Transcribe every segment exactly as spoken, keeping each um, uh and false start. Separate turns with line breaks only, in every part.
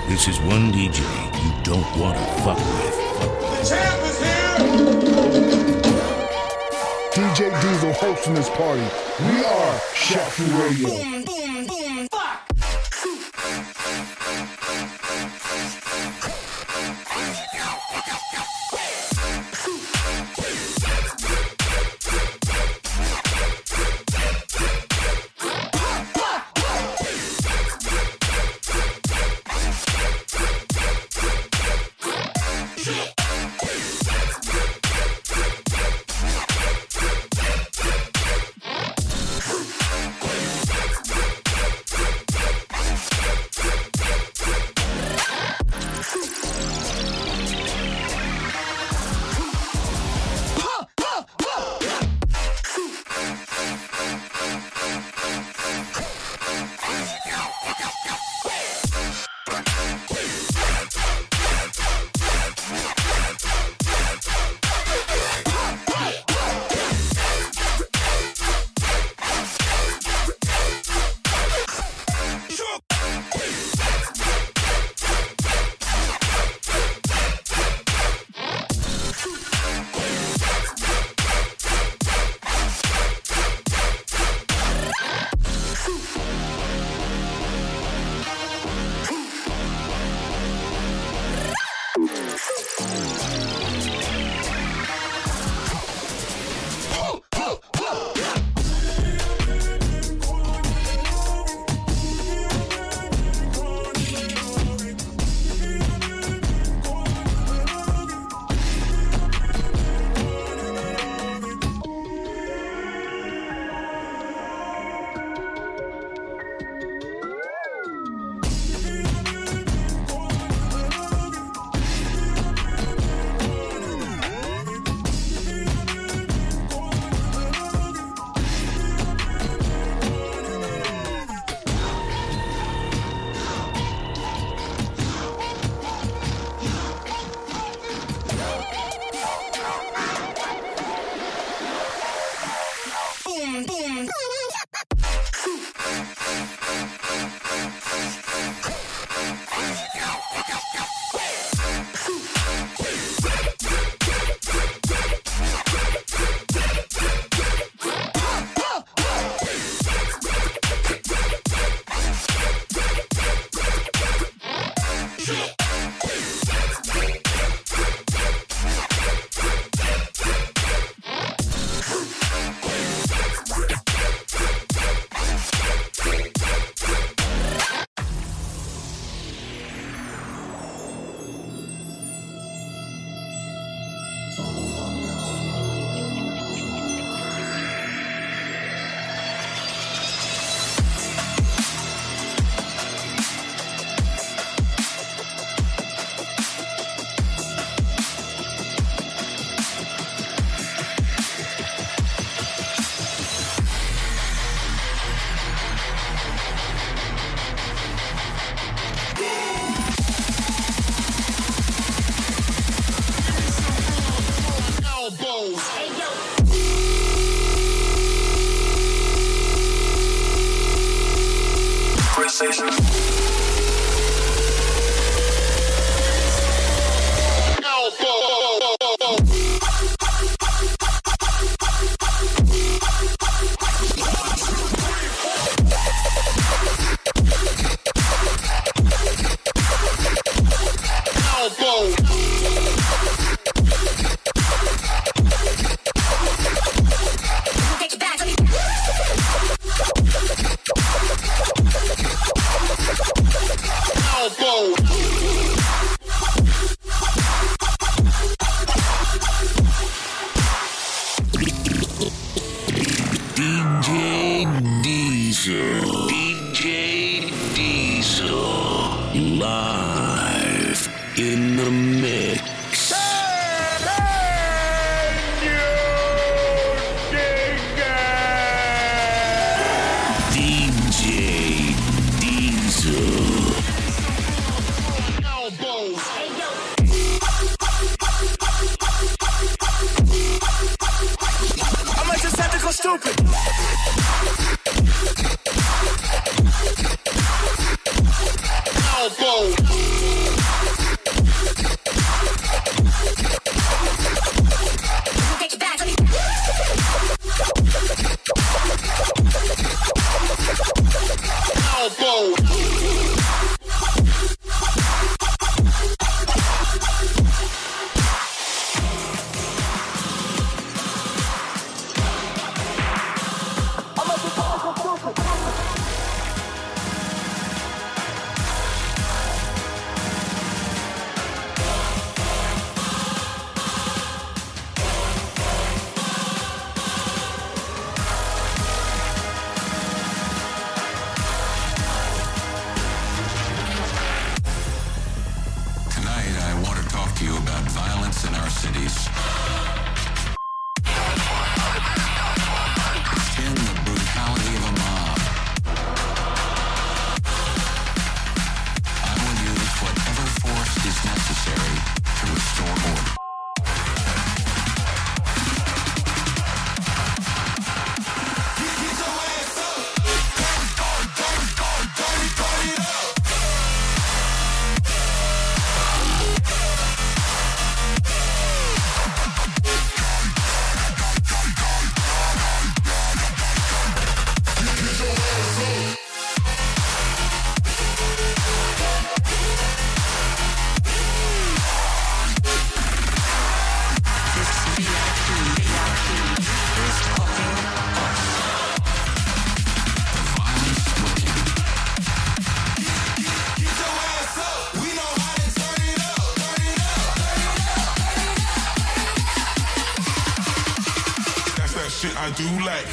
This is one D J you don't want to fuck with.
The champ is here!
D J Diesel hosting this party. We are Shaq Fu Radio.
Boom, boom, boom, fuck! Elbow.
about violence in our cities. In the brutality of a mob. I will use whatever force is necessary to restore order.
Shit I do like.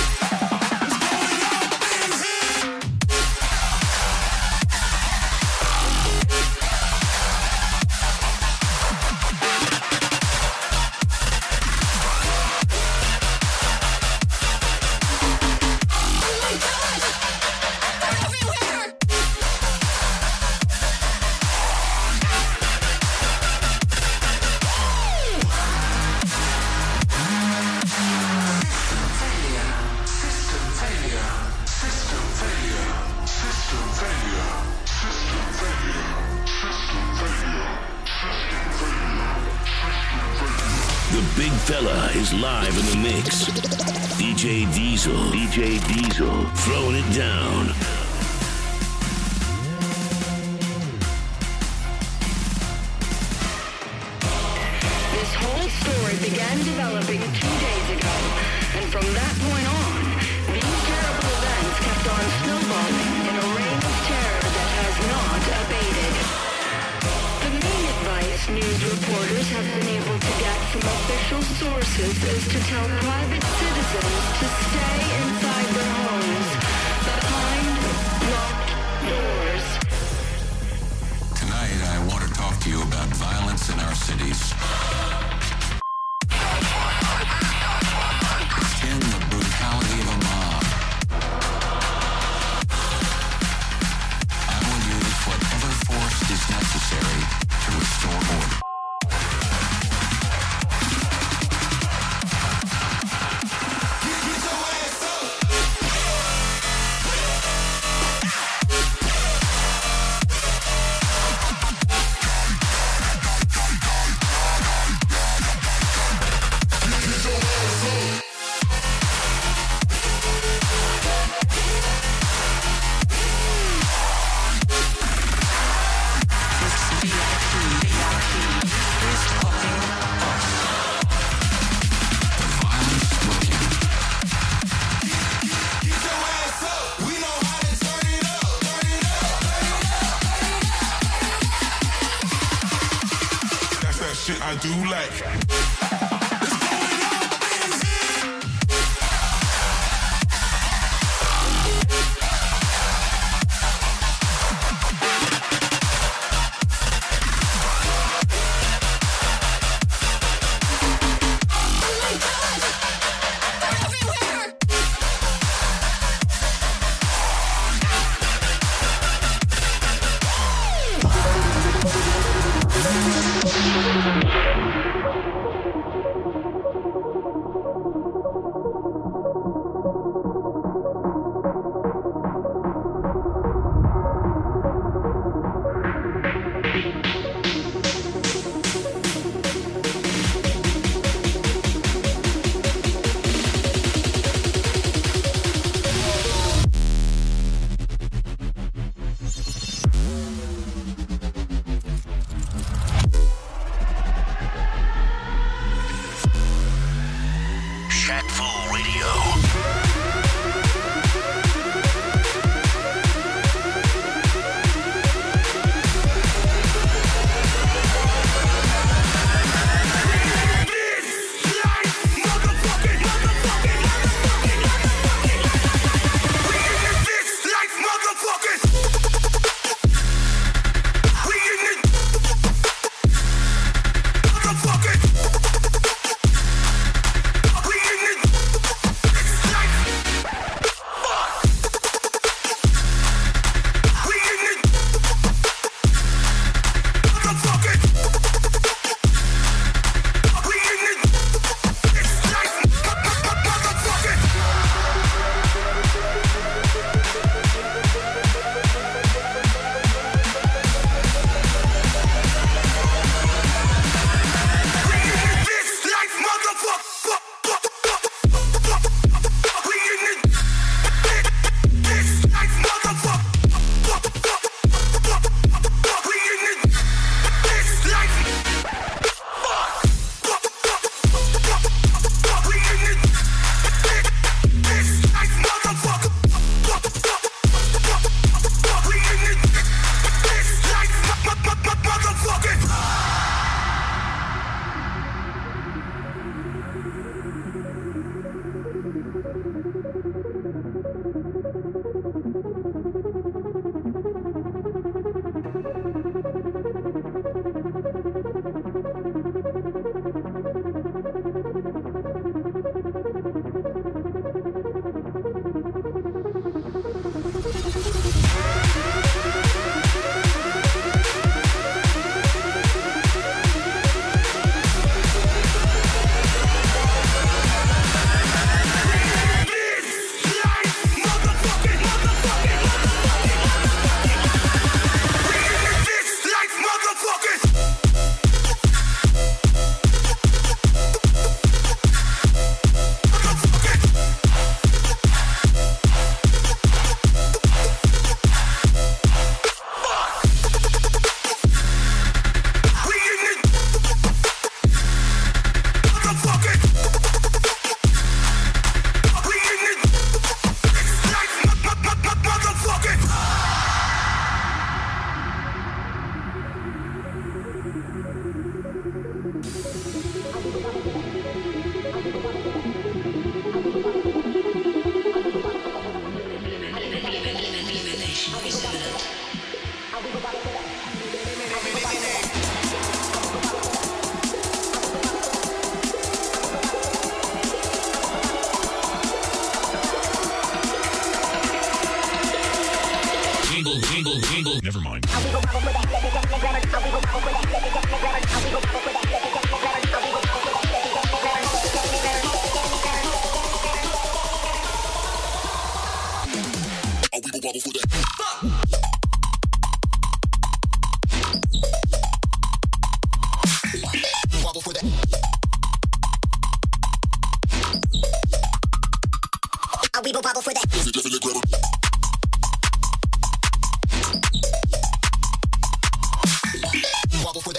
Big fella is live in the mix. D J Diesel, D J Diesel, throwing it down.
This whole story began developing two days ago, and from that point on, these terrible events kept on snowballing in a reign of terror that has not abated. The main advice news reporters have been able to get from official sources is to tell private citizens to stay inside their homes, behind locked doors.
Tonight, I want to talk to you about violence in our cities. In the brutality of a mob. I will use whatever force is necessary to restore order.
Shit I do like.
Never mind.
We will bubble for that. Wobble for that.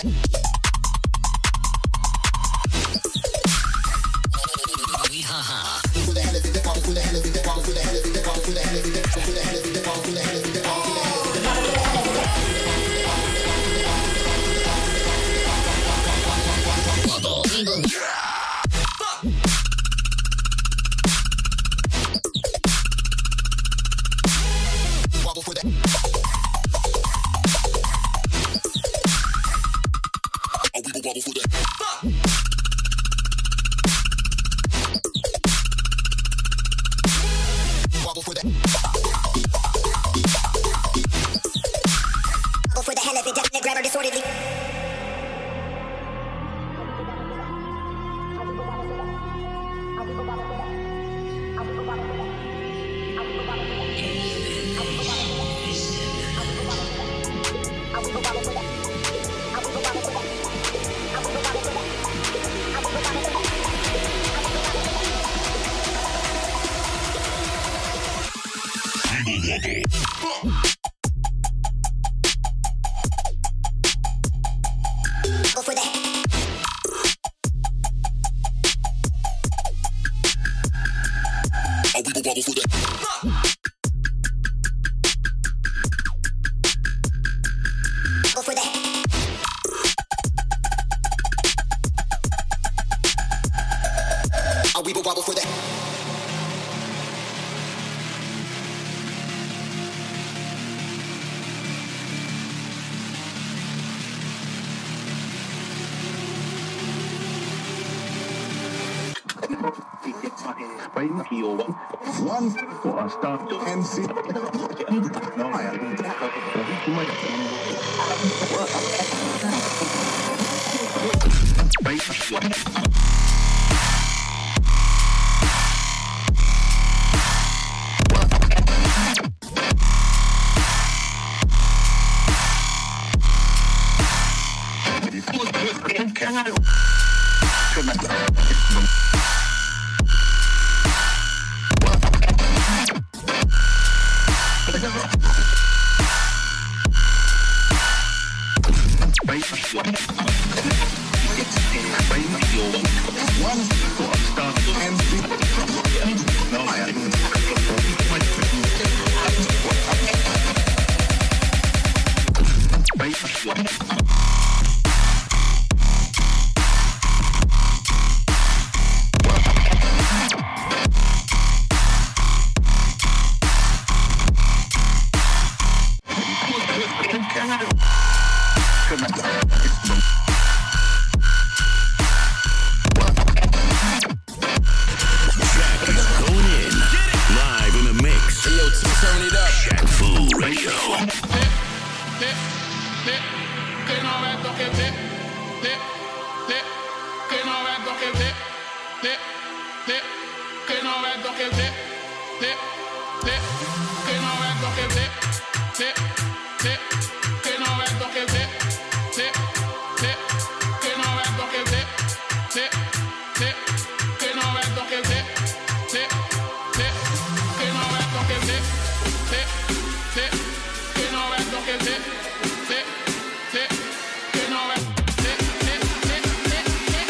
Ha ha. For the hell of it, wobble for the hell of it, wobble for the hell of it, wobble for the hell of it, wobble for the hell of it, wobble for the hell of it, wobble for the hell of it, wobble for the hell of it. Wobble. Wobble for that. Oh, we go wobble for that. Wobble for that. Wobble for the hell of it, definitely grab her disorderly.
One for a start to M C. No, I haven't.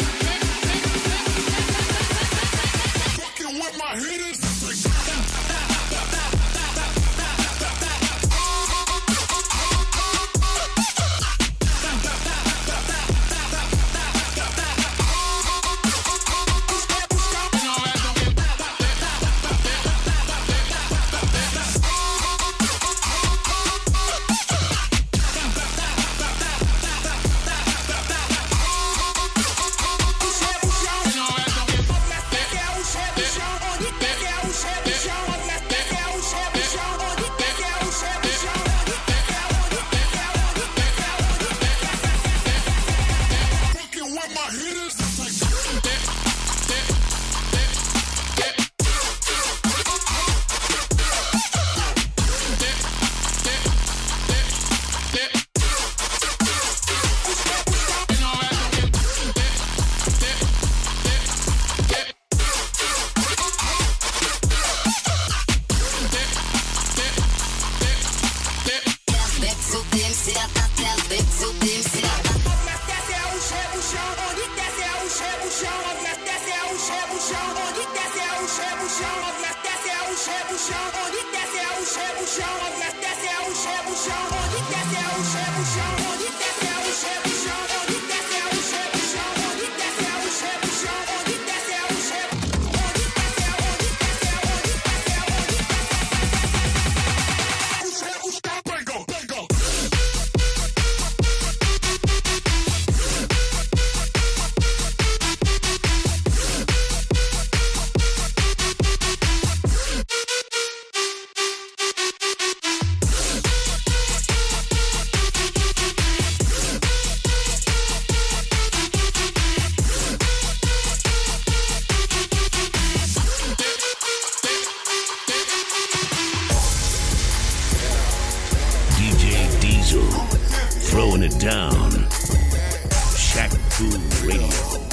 Fucking with my hitters.
chão, onde desce é o cheiro, o chão, onde desce é o cheiro, o chão, onde desce é o cheiro, o chão, onde desce é o cheiro, o chão, onde desce é o cheiro, o chão, onde desce é o cheiro, o chão, onde desce é o cheiro, onde desce é, onde desce é, onde desce é, onde desce é, o cheiro, o chão, pego, pego.
Throwing it down. Shaq Fu Radio.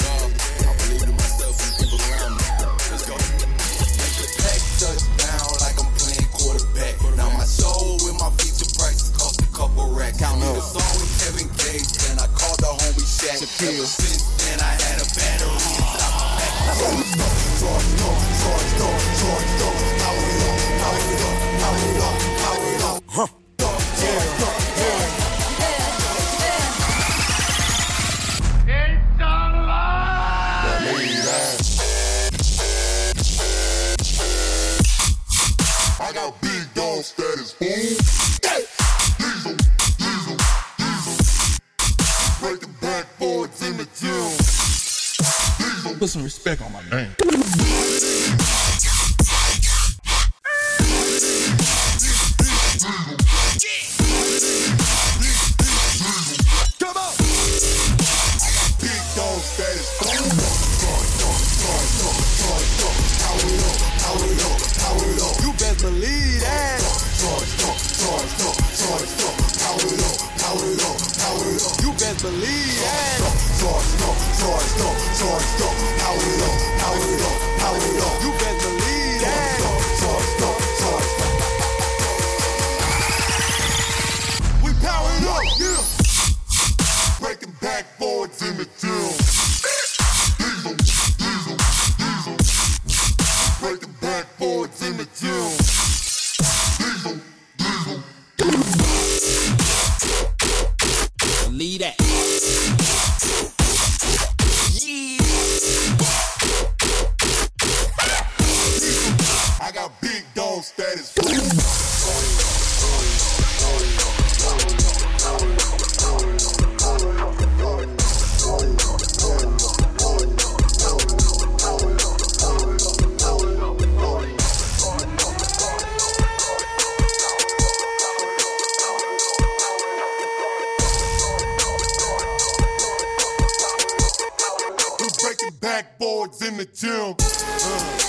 Touchdown like I'm playing quarterback. Now my soul with my feature prices cost a couple racks. Count up. The song with Kevin Gates, and I called the homie Shaq. Ever since then I had a battery inside my back. Charged up, charged up, charged up, charged up. Power it up, power it up, power it up, power it up. Huh. Charged up, yeah.
I got big dog status, boom. Hey. Diesel, diesel, diesel. Breaking backboards in the gym. Diesel.
Put some respect on my name.
Come on. I got big dog status, boom. Power it up, power it up, power it up.
You best believe that.
Charged up, charged up, charged up. Power it up, power it up, power it up.
You best believe that.
Charged up, charged up, charged up. Power it up, power it up, power it up.
You best believe that.
Charged up, charged up. We power it up, yeah. Breaking backboards in the gym. Diesel, diesel, diesel. Breaking backboards in the gym. Diesel, diesel.
Believe that.
I got big dog status. We're breaking backboards in the gym. Uh.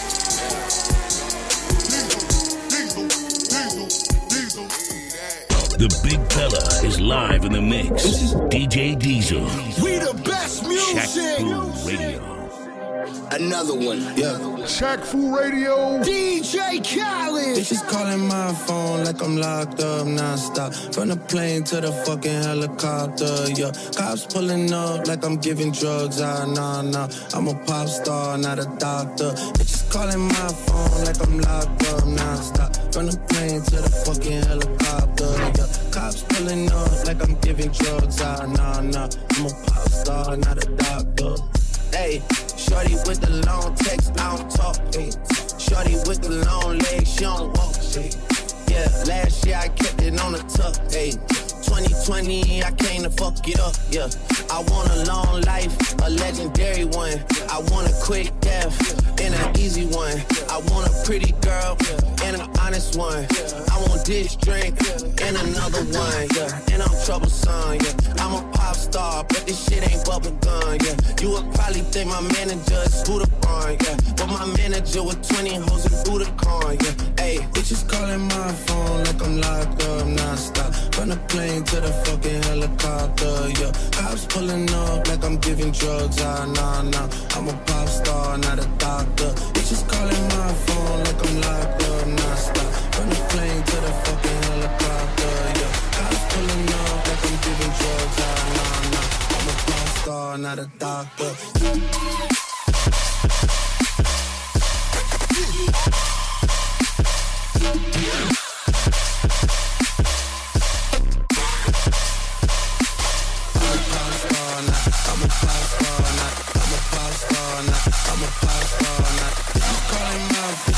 Diesel, diesel, diesel, diesel.
The big fella is live in the mix. D J Diesel.
We the best music.
Shaq Fu Radio.
Another one, yeah.
Shaq Fu Radio.
D J Khaled.
Bitches calling my phone like I'm locked up non-stop. From the plane to the fucking helicopter, yeah. Cops pulling up like I'm giving drugs, ah, nah, nah. I'm a pop star, not a doctor. Bitches calling my phone like I'm locked up non-stop. From the plane to the fucking helicopter, yeah. Cops pulling up like I'm giving drugs, ah, nah, nah. I'm a pop star, not a doctor. Hey, shorty with the long text, I don't talk, hey. Shorty with the long legs, she don't walk, hey. Yeah, last year I kept it on the tuck, hey. twenty twenty, I came to fuck it up, yeah. I want a long life, a legendary one. I want a quick death, and an easy one. I want a pretty girl, and an honest one. I want this drink, and another one, yeah. And I'm troublesome, yeah. I'm a pop star, but this shit ain't bubble gum, yeah. You would probably think my manager is Budokan, yeah. But my manager with twenty hoes in Budokan, yeah. Hey, bitches calling my phone like I'm locked up non-stop. From the plane to the fucking helicopter, yeah. Cops pulling up like I'm giving drugs, ah, nah, nah. I'm a pop star, not a doctor. Bitches calling my phone like I'm locked up non-stop. From the plane to the fucking helicopter, yeah. Cops pulling up like I'm giving drugs, ah, nah, nah. I'm a pop star, not a doctor.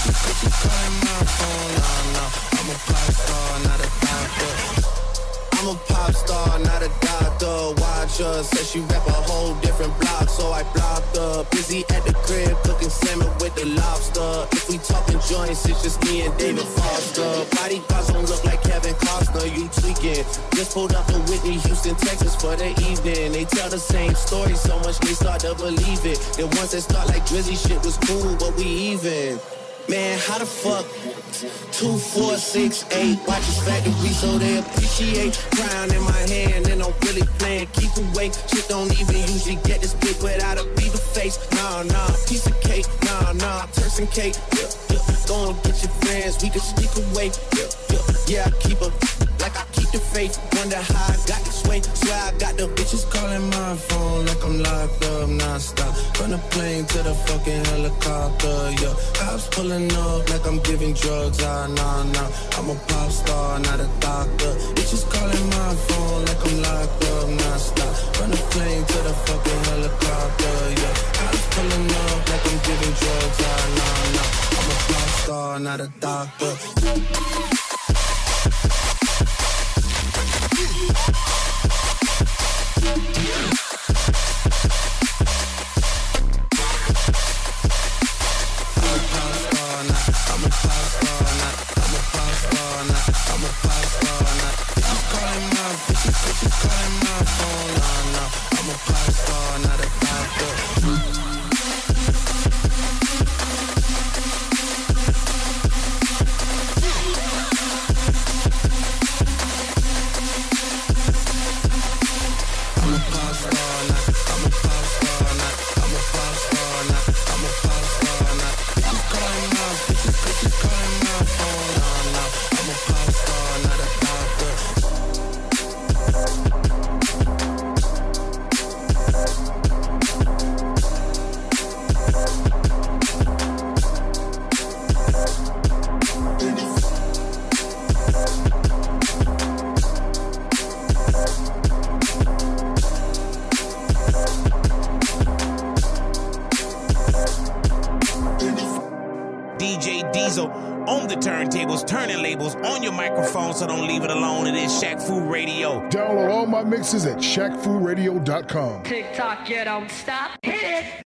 She calling my phone, nah, nah. I'm a pop star, not a doctor. I'm a pop star, not a doctor. Watch her, says she rap a whole different block, so I blocked her. Busy at the crib, cooking salmon with the lobster. If we talking joints, it's just me and David Foster. Bodyguards don't look like Kevin Costner, you tweaking. Just pulled up in Whitney, Houston, Texas for the evening. They tell the same story so much they start to believe it. The ones that start like Drizzy shit was cool, but we even. Man, how the fuck? Two, four, six, eight. Watch his factory so they appreciate. Crown in my hand and I'm really playing. Keep away. Shit don't even usually get this big without a beaver face. Nah, nah, piece of cake. Nah, nah, Turks and cake. Yeah, yeah. Go and get your friends. We can sneak away. Yeah, yeah. Yeah, I keep her like I keep the faith. Wonder how I got this way. Swear I got the bitches calling my phone like I'm locked up non-stop. From the plane to the fucking helicopter, yeah. Cops pulling up like I'm giving drugs, ah, nah, nah. I'm a pop star, not a doctor. Bitches calling my phone like I'm locked up non-stop. From the plane to the fucking helicopter, yeah. Cops pulling up like I'm giving drugs, ah, nah, nah. I'm a pop star, not a doctor.
D J Diesel on the turntables, turning labels on your microphone, so don't leave it alone. It is Shaq Fu Radio.
Download all my mixes at Shaq Fu Radio dot com.
TikTok, you don't stop. Hit it.